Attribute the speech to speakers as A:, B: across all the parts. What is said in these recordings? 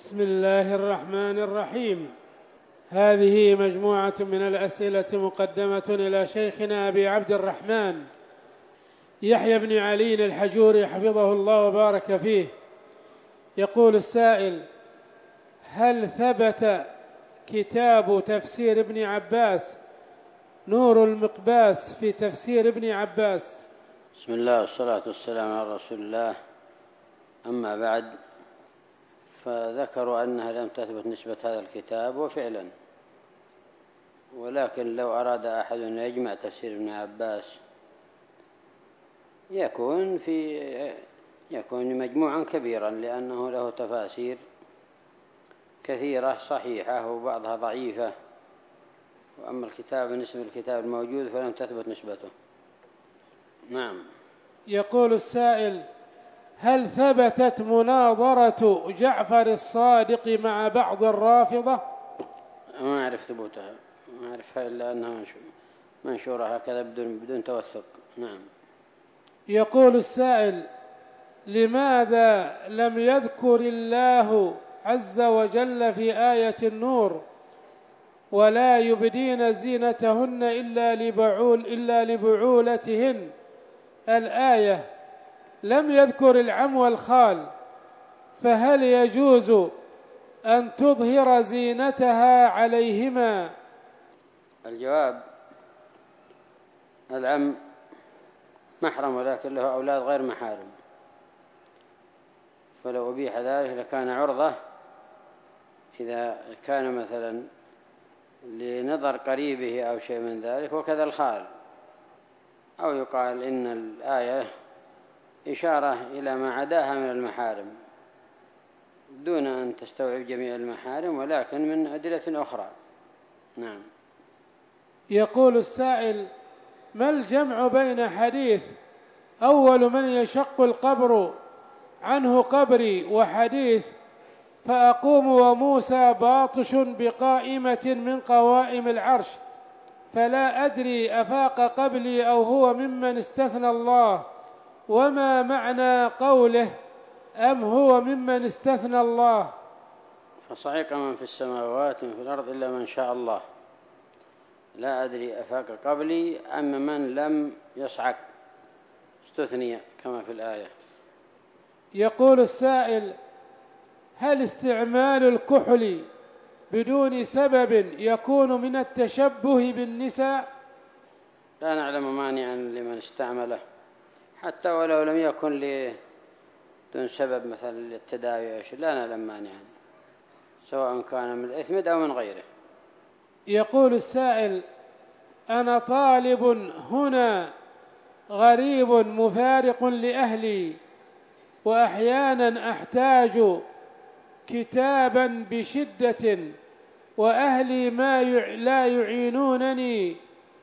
A: بسم الله الرحمن الرحيم. هذه مجموعة من الأسئلة مقدمة إلى شيخنا أبي عبد الرحمن يحيى بن علي الحجوري حفظه الله وبارك فيه. يقول السائل: هل ثبت كتاب تفسير ابن عباس نور المقباس في تفسير ابن عباس؟
B: بسم الله والصلاة والسلام على رسول الله. أما بعد، فذكروا أنها لم تثبت نسبة هذا الكتاب، وفعلا، ولكن لو أراد أحد أن يجمع تفسير ابن عباس يكون مجموعا كبيرا، لأنه له تفاسير كثيرة صحيحة وبعضها ضعيفة. وأما الكتاب بالنسبة للكتاب الموجود فلم تثبت نسبته. نعم.
A: يقول السائل: هل ثبتت مناظرة جعفر الصادق مع بعض الرافضة؟
B: ما أعرف ثبوتها، ما أعرفها إلا أنها منشورة هكذا بدون توثق. نعم.
A: يقول السائل: لماذا لم يذكر الله عز وجل في آية النور ولا يبدين زينتهن إلا لبعولتهن؟ الآية لم يذكر العم والخال، فهل يجوز أن تظهر زينتها عليهما؟
B: الجواب: العم محرم ولكن له أولاد غير محارم، فلو أبيح ذلك لكان عرضة إذا كان مثلا لنظر قريبه أو شيء من ذلك، وكذا الخال. أو يقال إن الآية إشارة إلى ما عداها من المحارم دون أن تستوعب جميع المحارم، ولكن من أدلة أخرى. نعم.
A: يقول السائل: ما الجمع بين حديث أول من يشق القبر عنه قبري وحديث فأقوم وموسى باطش بقائمة من قوائم العرش، فلا أدري أفاق قبلي أو هو ممن استثنى الله؟ وما معنى قوله أم هو ممن استثنى الله؟
B: فصعق من في السماوات ومن في الأرض إلا من شاء الله. لا أدري أفاق قبلي أم من لم يصعق استثني كما في الآية.
A: يقول السائل: هل استعمال الكحل بدون سبب يكون من التشبه بالنساء؟
B: لا نعلم مانعا لمن استعمله، حتى ولو لم يكن دون سبب مثلا للتداوي، لا نعلم مانعا، سواء كان من الإثم أو من غيره.
A: يقول السائل: أنا طالب هنا غريب مفارق لأهلي، وأحيانا أحتاج كتابا بشدة، وأهلي لا يعينونني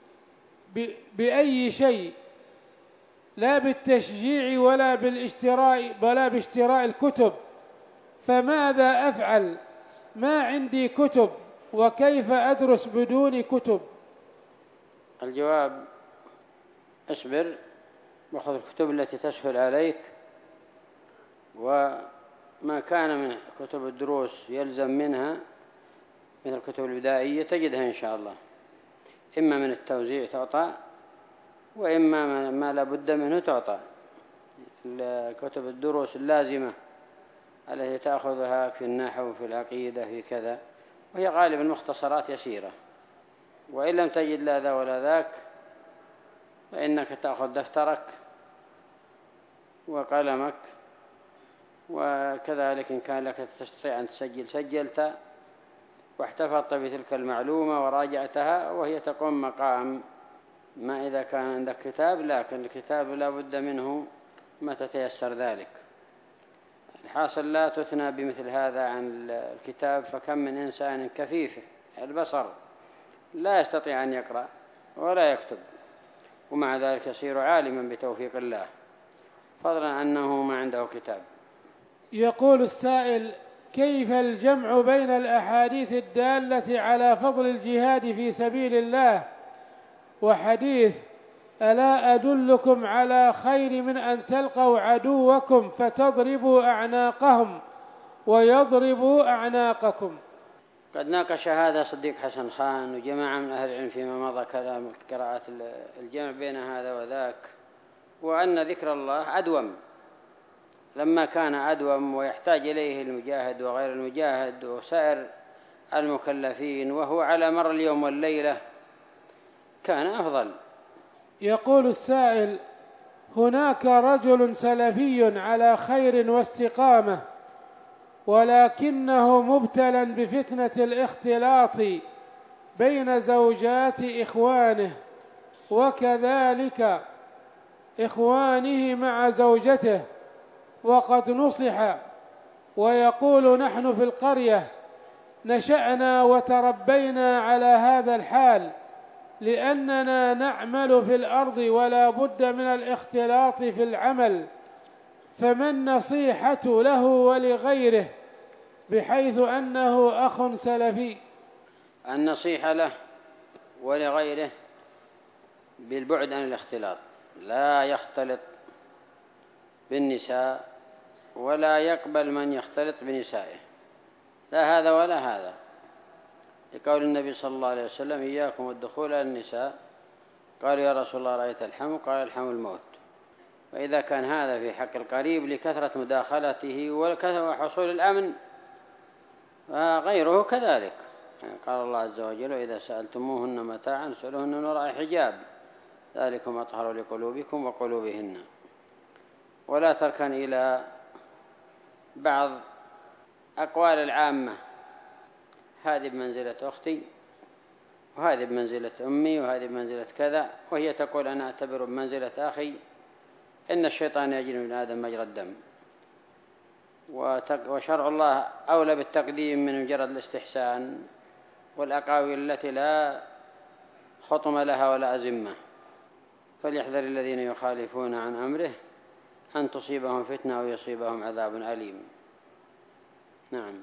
A: بأي شيء، لا بالتشجيع ولا باشتراء الكتب، فماذا أفعل؟ ما عندي كتب، وكيف أدرس بدون كتب؟
B: الجواب: اصبر وخذ الكتب التي تسهل عليك، وما كان من كتب الدروس يلزم منها مثل الكتب البدائية تجدها إن شاء الله، إما من التوزيع تعطى، وإما ما لا بد منه تعطى. كتب الدروس اللازمة التي تأخذها في النحو وفي العقيدة في كذا، وهي غالبا مختصرات يسيرة. وإن لم تجد لا ذا ولا ذاك، فإنك تأخذ دفترك وقلمك، وكذلك إن كان لك تستطيع أن تسجل سجلت، واحتفظت بتلك المعلومة وراجعتها، وهي تقوم مقام ما إذا كان عندك كتاب، لكن الكتاب لا بد منه ما تتيسر ذلك. الحاصل لا تثنى بمثل هذا عن الكتاب، فكم من إنسان كفيف البصر لا يستطيع أن يقرأ ولا يكتب، ومع ذلك يصير عالما بتوفيق الله، فضلا أنه ما عنده كتاب.
A: يقول السائل: كيف الجمع بين الأحاديث الدالة على فضل الجهاد في سبيل الله وحديث ألا أدلكم على خير من أن تلقوا عدوكم فتضربوا أعناقهم، ويضرب أعناقكم.
B: قد ناقش هذا صديق حسن خان وجماعة من أهل العلم فيما مضى كلام قراءة الجمع بين هذا وذاك، وأن ذكر الله أدوم لما كان أدوم ويحتاج إليه المجاهد وغير المجاهد وسائر المكلفين، وهو على مر اليوم والليلة كان أفضل.
A: يقول السائل: هناك رجل سلفي على خير واستقامة، ولكنه مبتلى بفتنة الاختلاط بين زوجات إخوانه وكذلك إخوانه مع زوجته، وقد نصح ويقول: نحن في القرية نشأنا وتربينا على هذا الحال لأننا نعمل في الأرض ولا بد من الاختلاط في العمل، فما النصيحة له ولغيره بحيث أنه أخ سلفي؟
B: النصيحة له ولغيره بالبعد عن الاختلاط، لا يختلط بالنساء ولا يقبل من يختلط بنسائه، لا هذا ولا هذا، لقول النبي صلى الله عليه وسلم: إياكم والدخول على النساء. قالوا: يا رسول الله رأيت الحم؟ قال: الحم الموت. وإذا كان هذا في حق القريب لكثرة مداخلته وحصول الأمن، غيره كذلك. قال الله عز وجل: وإذا سألتموهن متاعا فاسألوهن من وراء حجاب ذلكم أطهر لقلوبكم وقلوبهن. ولا تركن إلى بعض أقوال العامة: هذه بمنزلة أختي، وهذه بمنزلة أمي، وهذه بمنزلة كذا، وهي تقول: أنا أعتبر بمنزلة أخي. إن الشيطان يجري من آدم مجرى الدم، وشرع الله أولى بالتقديم من مجرد الاستحسان والأقاويل التي لا خطم لها ولا أزمة. فليحذر الذين يخالفون عن أمره أن تصيبهم فتنة أو يصيبهم عذاب أليم. نعم.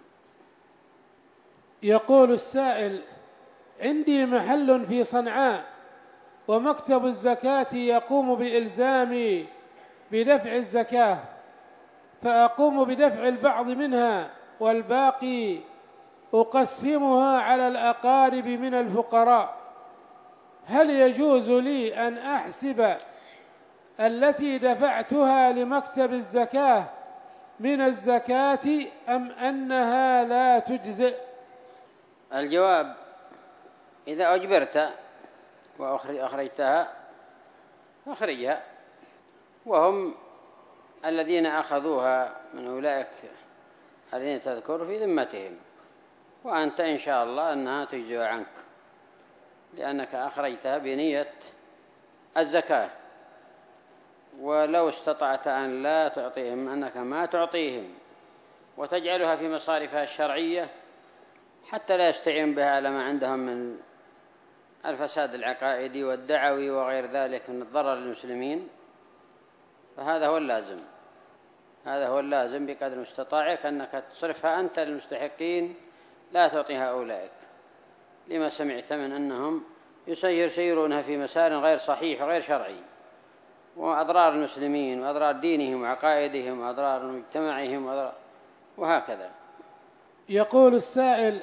A: يقول السائل: عندي محل في صنعاء ومكتب الزكاة يقوم بإلزامي بدفع الزكاة، فأقوم بدفع البعض منها والباقي أقسمها على الأقارب من الفقراء، هل يجوز لي أن أحسب التي دفعتها لمكتب الزكاة من الزكاة أم أنها لا تجزئ؟
B: الجواب: إذا أجبرت وأخرجتها فأخرجها، وهم الذين أخذوها من أولئك الذين تذكر في ذمتهم، وأنت إن شاء الله أنها تجزئ عنك لأنك أخرجتها بنية الزكاة. ولو استطعت أن لا تعطيهم، أنك ما تعطيهم وتجعلها في مصارفها الشرعية حتى لا يستعين بها على ما عندهم من الفساد العقائدي والدعوي وغير ذلك من الضرر للمسلمين، فهذا هو اللازم. هذا هو اللازم بقدر استطاعك أنك تصرفها أنت للمستحقين، لا تعطيها أولئك، لما سمعت من أنهم يسيرونها في مسار غير صحيح وغير شرعي، وأضرار المسلمين وأضرار دينهم وعقائدهم وأضرار مجتمعهم وهكذا.
A: يقول السائل: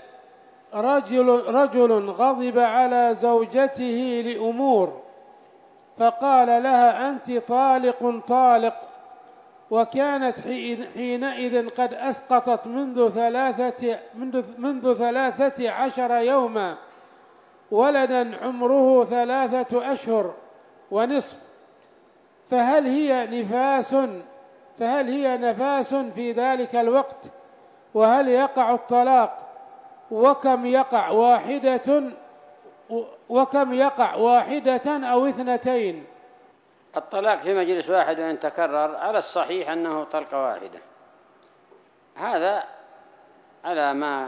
A: رجل غضب على زوجته لأمور، فقال لها: أنت طالق، وكانت حينئذ قد أسقطت منذ 13 يوما ولدا عمره 3 أشهر ونصف، فهل هي نفاس في ذلك الوقت؟ وهل يقع الطلاق؟ وكم يقع واحدة أو 2؟
B: الطلاق في مجلس واحد وإن تكرر على الصحيح أنه طلقة واحدة، هذا على ما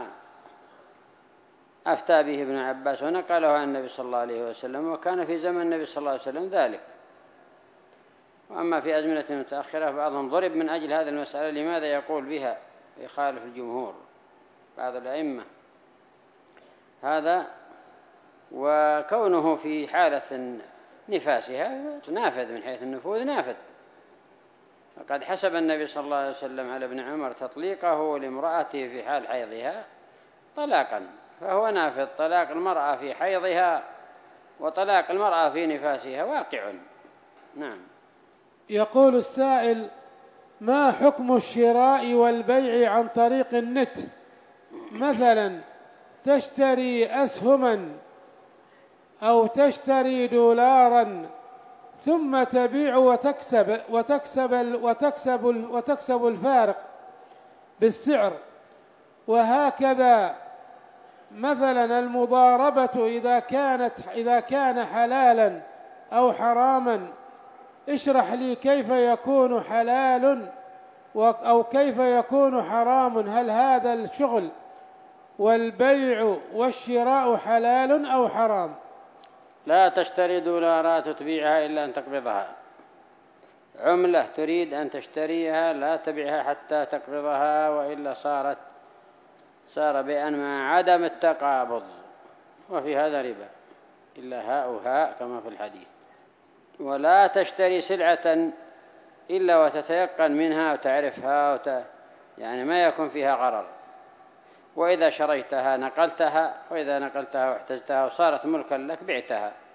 B: أفتى به ابن عباس ونقله عن النبي صلى الله عليه وسلم، وكان في زمن النبي صلى الله عليه وسلم ذلك. وأما في أزمنة متأخرة بعضهم ضرب من أجل هذه المسألة، لماذا يقول بها يخالف الجمهور بعض الأئمة هذا، وكونه في حالة نفاسها نافذ من حيث النفوذ نافذ، قد حسب النبي صلى الله عليه وسلم على ابن عمر تطليقه لامرأته في حال حيضها طلاقا، فهو نافذ. طلاق المرأة في حيضها وطلاق المرأة في نفاسها واقع. نعم.
A: يقول السائل: ما حكم الشراء والبيع عن طريق النت؟ مثلا تشتري أسهما أو تشتري دولارا ثم تبيع وتكسب الفارق بالسعر، وهكذا. مثلا المضاربة إذا كان حلالا أو حراما، اشرح لي كيف يكون حلال أو كيف يكون حرام. هل هذا الشغل والبيع والشراء حلال أو حرام؟
B: لا تشتري دولارات وتبيعها إلا أن تقبضها. عملة تريد أن تشتريها لا تبيعها حتى تقبضها، وإلا صار بأن مع عدم التقابض، وفي هذا ربا، إلا هاء وهاء كما في الحديث. ولا تشتري سلعة إلا وتتيقن منها وتعرفها يعني ما يكون فيها غرر. وإذا شريتها نقلتها، وإذا نقلتها واحتجتها وصارت ملكا لك بعتها.